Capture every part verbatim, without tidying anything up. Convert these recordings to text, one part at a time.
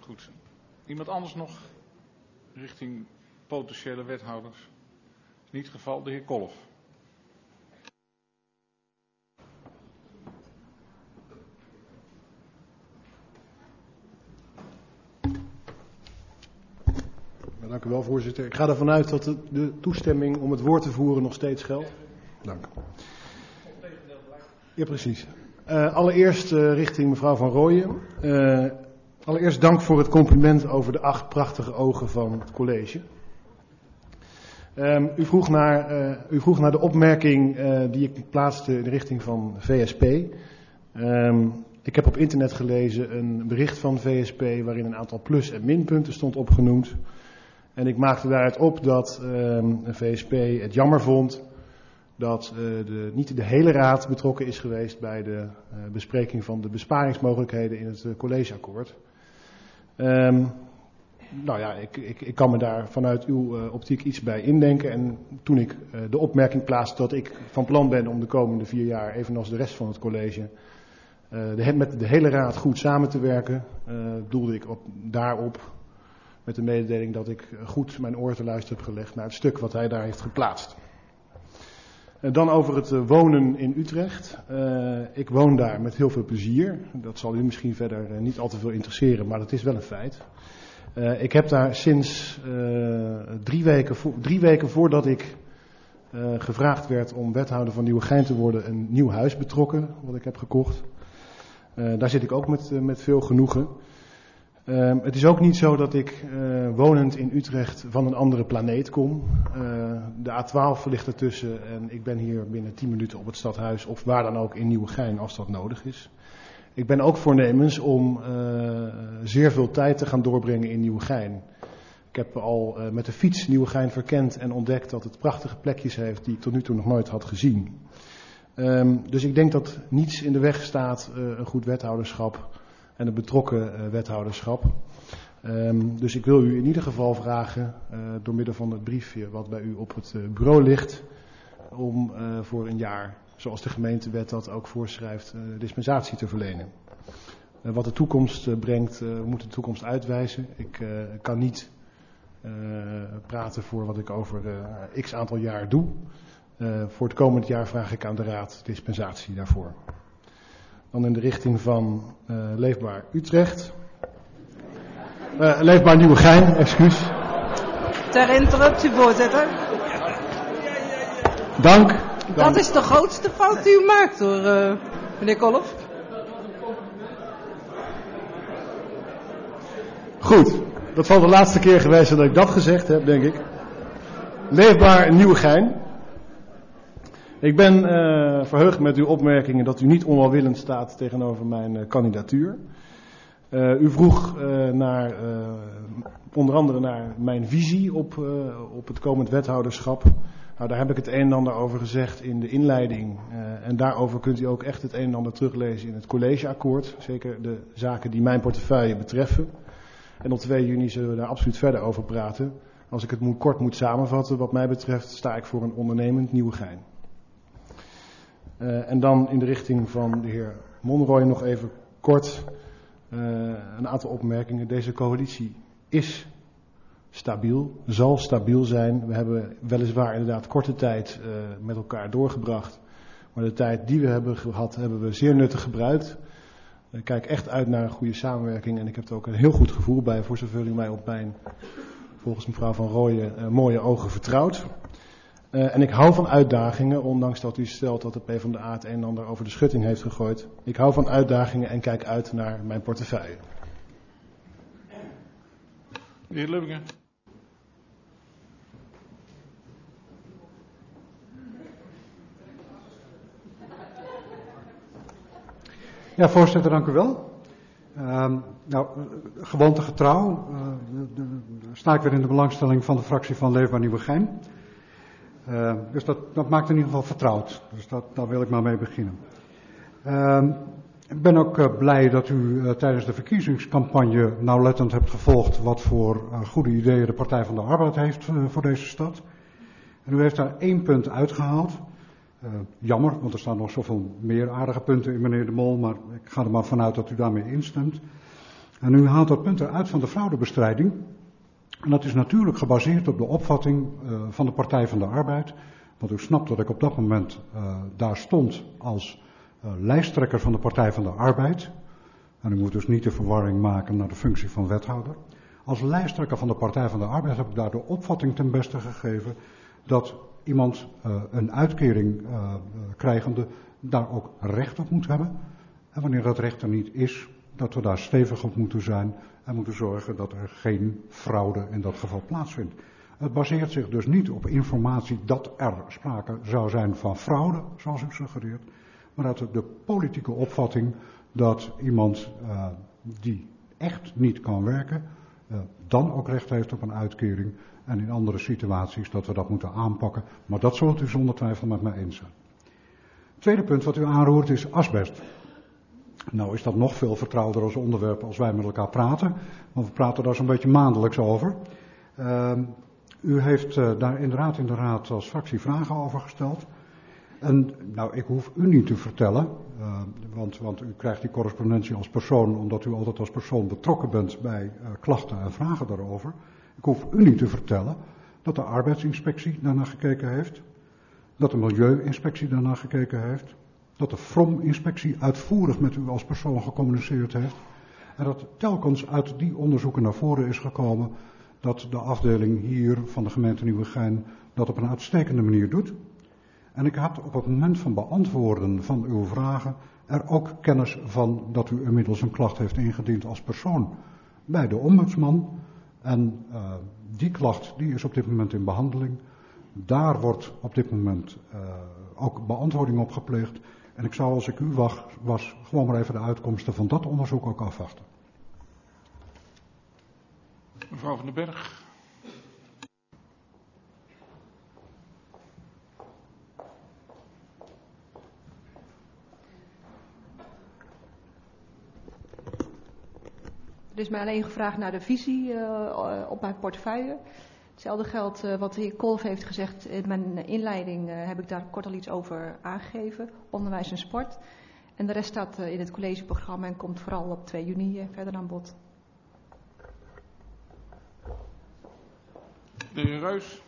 Goed. Iemand anders nog richting potentiële wethouders? Niet het geval, de heer Kolff. Dank u wel, voorzitter. Ik ga ervan uit dat de, de toestemming om het woord te voeren nog steeds geldt. Dank. Ja, precies. Uh, allereerst uh, richting mevrouw Van Rooyen. Uh, allereerst dank voor het compliment over de acht prachtige ogen van het college. Um, u, vroeg naar, uh, u vroeg naar de opmerking uh, die ik plaatste in de richting van V S P. Um, ik heb op internet gelezen een bericht van V S P waarin een aantal plus- en minpunten stond opgenoemd. En ik maakte daaruit op dat um, V S P het jammer vond dat uh, de, niet de hele raad betrokken is geweest bij de uh, bespreking van de besparingsmogelijkheden in het uh, collegeakkoord. Um, nou ja, ik, ik, ik kan me daar vanuit uw uh, optiek iets bij indenken. En toen ik uh, de opmerking plaatste dat ik van plan ben om de komende vier jaar, evenals de rest van het college, uh, de, met de hele raad goed samen te werken, uh, doelde ik op, daarop met de mededeling dat ik goed mijn oor te luisteren heb gelegd naar het stuk wat hij daar heeft geplaatst. En dan over het uh, wonen in Utrecht. Uh, ik woon daar met heel veel plezier. Dat zal u misschien verder uh, niet al te veel interesseren, maar dat is wel een feit. Uh, ik heb daar sinds uh, drie, weken vo- drie weken voordat ik uh, gevraagd werd om wethouder van Nieuwegein te worden, een nieuw huis betrokken, wat ik heb gekocht. Uh, daar zit ik ook met, uh, met veel genoegen. Uh, het is ook niet zo dat ik uh, wonend in Utrecht van een andere planeet kom. Uh, de A twaalf ligt ertussen en ik ben hier binnen tien minuten op het stadhuis of waar dan ook in Nieuwegein als dat nodig is. Ik ben ook voornemens om uh, zeer veel tijd te gaan doorbrengen in Nieuwegein. Ik heb al uh, met de fiets Nieuwegein verkend en ontdekt dat het prachtige plekjes heeft die ik tot nu toe nog nooit had gezien. Um, dus ik denk dat niets in de weg staat uh, een goed wethouderschap en een betrokken uh, wethouderschap. Um, dus ik wil u in ieder geval vragen, uh, door middel van het briefje wat bij u op het uh, bureau ligt, om uh, voor een jaar, zoals de gemeentewet dat ook voorschrijft, uh, dispensatie te verlenen. Uh, wat de toekomst uh, brengt, uh, moet de toekomst uitwijzen. Ik uh, kan niet uh, praten voor wat ik over uh, x aantal jaar doe. Uh, voor het komend jaar vraag ik aan de Raad dispensatie daarvoor. Dan in de richting van uh, Leefbaar Utrecht. Uh, Leefbaar Nieuwegein, excuus. Ter interruptie, voorzitter. Dank. Dat Dank. is de grootste fout die u maakt hoor, uh, meneer Kolff. Goed, dat zal de laatste keer geweest zijn dat ik dat gezegd heb, denk ik. Leefbaar Nieuwegein. Ik ben uh, verheugd met uw opmerkingen dat u niet onwelwillend staat tegenover mijn uh, kandidatuur. Uh, u vroeg uh, naar, uh, onder andere naar mijn visie op, uh, op het komend wethouderschap. Nou, daar heb ik het een en ander over gezegd in de inleiding. Uh, en daarover kunt u ook echt het een en ander teruglezen in het collegeakkoord. Zeker de zaken die mijn portefeuille betreffen. En op twee juni zullen we daar absoluut verder over praten. Als ik het moet, kort moet samenvatten, wat mij betreft sta ik voor een ondernemend Nieuwegein. Uh, en dan in de richting van de heer Monroy nog even kort uh, een aantal opmerkingen. Deze coalitie is stabiel, zal stabiel zijn. We hebben weliswaar inderdaad korte tijd uh, met elkaar doorgebracht. Maar de tijd die we hebben gehad, hebben we zeer nuttig gebruikt. Ik kijk echt uit naar een goede samenwerking en ik heb er ook een heel goed gevoel bij, voor zover u mij op mijn, volgens mevrouw Van Rooyen, uh, mooie ogen vertrouwt. Uh, en ik hou van uitdagingen, ondanks dat u stelt dat de PvdA het een en ander over de schutting heeft gegooid. Ik hou van uitdagingen en kijk uit naar mijn portefeuille. De heer Lubbingen. Ja, voorzitter, dank u wel. Uh, nou, gewoontegetrouw uh, de, de, sta ik weer in de belangstelling van de fractie van Leefbaar Nieuwegein. Uh, dus dat, dat maakt in ieder geval vertrouwd. Dus dat, daar wil ik maar mee beginnen. Uh, ik ben ook uh, blij dat u uh, tijdens de verkiezingscampagne nauwlettend hebt gevolgd wat voor uh, goede ideeën de Partij van de Arbeid heeft uh, voor deze stad. En u heeft daar één punt uitgehaald. Uh, jammer, want er staan nog zoveel meer aardige punten in meneer De Mol, maar ik ga er maar vanuit dat u daarmee instemt. En u haalt dat punt eruit van de fraudebestrijding. En dat is natuurlijk gebaseerd op de opvatting uh, van de Partij van de Arbeid. Want u snapt dat ik op dat moment uh, daar stond als uh, lijsttrekker van de Partij van de Arbeid. En u moet dus niet de verwarring maken naar de functie van wethouder. Als lijsttrekker van de Partij van de Arbeid heb ik daar de opvatting ten beste gegeven dat iemand uh, een uitkering uh, uh, krijgende daar ook recht op moet hebben. En wanneer dat recht er niet is, dat we daar stevig op moeten zijn en moeten zorgen dat er geen fraude in dat geval plaatsvindt. Het baseert zich dus niet op informatie dat er sprake zou zijn van fraude, zoals u suggereert, maar uit de politieke opvatting dat iemand uh, die echt niet kan werken, uh, dan ook recht heeft op een uitkering en in andere situaties dat we dat moeten aanpakken. Maar dat zult u zonder twijfel met mij eens zijn. Het tweede punt wat u aanroert is asbest. Nou is dat nog veel vertrouwder als onderwerp als wij met elkaar praten, want we praten daar zo'n beetje maandelijks over. Uh, u heeft uh, daar inderdaad in de raad als fractie vragen over gesteld. En nou, ik hoef u niet te vertellen, uh, want, want u krijgt die correspondentie als persoon, omdat u altijd als persoon betrokken bent bij uh, klachten en vragen daarover. Ik hoef u niet te vertellen dat de arbeidsinspectie daarnaar gekeken heeft, dat de milieuinspectie daarnaar gekeken heeft, dat de F R O M-inspectie uitvoerig met u als persoon gecommuniceerd heeft en dat telkens uit die onderzoeken naar voren is gekomen dat de afdeling hier van de gemeente Nieuwegein dat op een uitstekende manier doet. En ik had op het moment van beantwoorden van uw vragen er ook kennis van dat u inmiddels een klacht heeft ingediend als persoon bij de ombudsman. En uh, die klacht die is op dit moment in behandeling. Daar wordt op dit moment uh, ook beantwoording op gepleegd. En ik zou als ik u was, was gewoon maar even de uitkomsten van dat onderzoek ook afwachten. Mevrouw van den Berg. Er is mij alleen gevraagd naar de visie uh, op mijn portefeuille. Hetzelfde geldt uh, wat de heer Kolf heeft gezegd. In mijn inleiding uh, heb ik daar kort al iets over aangegeven. Onderwijs en sport. En de rest staat uh, in het collegeprogramma en komt vooral op twee juni uh, verder aan bod. De heer Reus.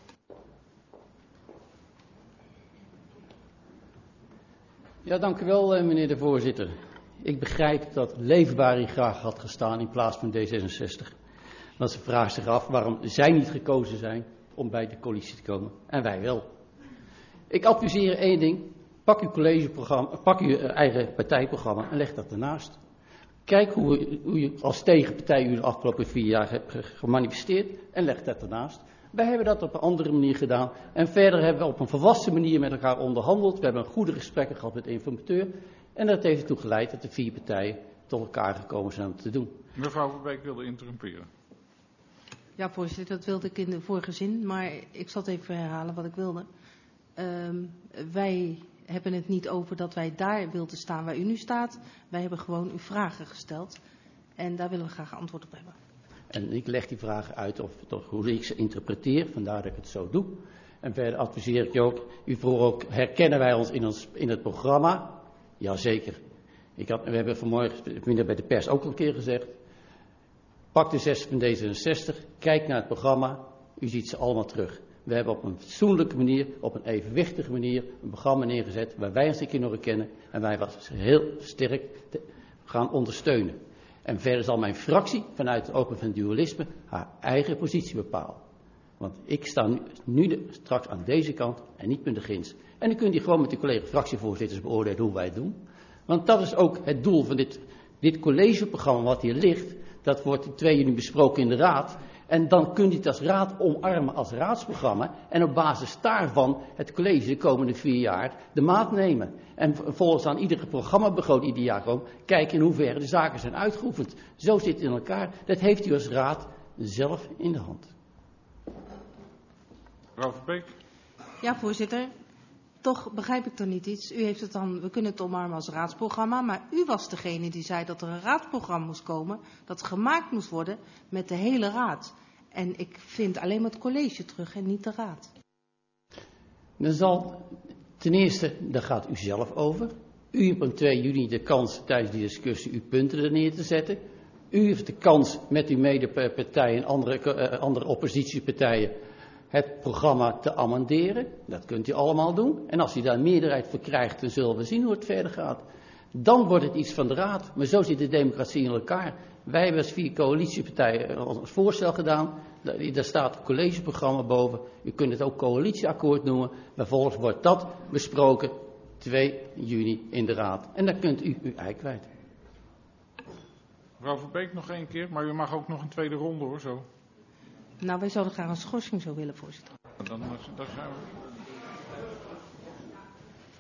Ja, dank u wel, uh, meneer de voorzitter. Ik begrijp dat Leefbaar hier graag had gestaan in plaats van D zesenzestig. Want ze vraagt zich af waarom zij niet gekozen zijn om bij de coalitie te komen en wij wel. Ik adviseer één ding. Pak uw collegeprogramma, pak uw eigen partijprogramma en leg dat ernaast. Kijk hoe, hoe je als tegenpartij u de afgelopen vier jaar hebt gemanifesteerd en leg dat ernaast. Wij hebben dat op een andere manier gedaan en verder hebben we op een volwassen manier met elkaar onderhandeld. We hebben goede gesprekken gehad met de informateur. En dat heeft ertoe geleid dat de vier partijen tot elkaar gekomen zijn om het te doen. Mevrouw van Beek wilde interrumperen. Ja, voorzitter, dat wilde ik in de vorige zin, maar ik zal het even herhalen wat ik wilde. Um, wij hebben het niet over dat wij daar wilden staan waar u nu staat. Wij hebben gewoon uw vragen gesteld en daar willen we graag antwoord op hebben. En ik leg die vragen uit of, of hoe ik ze interpreteer, vandaar dat ik het zo doe. En verder adviseer ik je ook, u vroeg ook, herkennen wij ons in, ons, in het programma? Jazeker. Ik had, we hebben vanmorgen bij de pers ook al een keer gezegd. Pak de zes van D zesenzestig, kijk naar het programma, u ziet ze allemaal terug. We hebben op een fatsoenlijke manier, op een evenwichtige manier een programma neergezet waar wij ons een keer nog herkennen en wij was heel sterk te gaan ondersteunen. En verder zal mijn fractie vanuit het open van dualisme haar eigen positie bepalen. Want ik sta nu, nu de, straks aan deze kant en niet met de ginds. En dan kunt u gewoon met de collega fractievoorzitters beoordelen hoe wij het doen. Want dat is ook het doel van dit, dit collegeprogramma wat hier ligt. Dat wordt in twee juni besproken in de raad. En dan kunt u het als raad omarmen als raadsprogramma. En op basis daarvan het college de komende vier jaar de maat nemen. En volgens aan iedere programmabegroting ieder jaar gewoon kijken in hoeverre de zaken zijn uitgeoefend. Zo zit het in elkaar. Dat heeft u als raad zelf in de hand. Mevrouw van Beek. Ja, voorzitter. Toch begrijp ik er niet iets. U heeft het dan, we kunnen het omarmen als raadsprogramma, maar u was degene die zei dat er een raadsprogramma moest komen, dat gemaakt moest worden met de hele raad. En ik vind alleen maar het college terug en niet de raad. Dan zal, ten eerste, daar gaat u zelf over. U hebt op twee juni de kans tijdens die discussie uw punten er neer te zetten. U heeft de kans met uw medepartijen en andere, uh, andere oppositiepartijen het programma te amenderen. Dat kunt u allemaal doen. En als u daar een meerderheid voor krijgt, dan zullen we zien hoe het verder gaat. Dan wordt het iets van de raad. Maar zo zit de democratie in elkaar. Wij hebben als vier coalitiepartijen ons voorstel gedaan. Daar staat het collegeprogramma boven. U kunt het ook coalitieakkoord noemen. Vervolgens wordt dat besproken twee juni in de raad. En dan kunt u uw ei kwijt. Mevrouw Verbeek nog één keer, maar u mag ook nog een tweede ronde hoor, zo. Nou, wij zouden graag een schorsing zo willen, voorzitter. Dan, dan zijn we...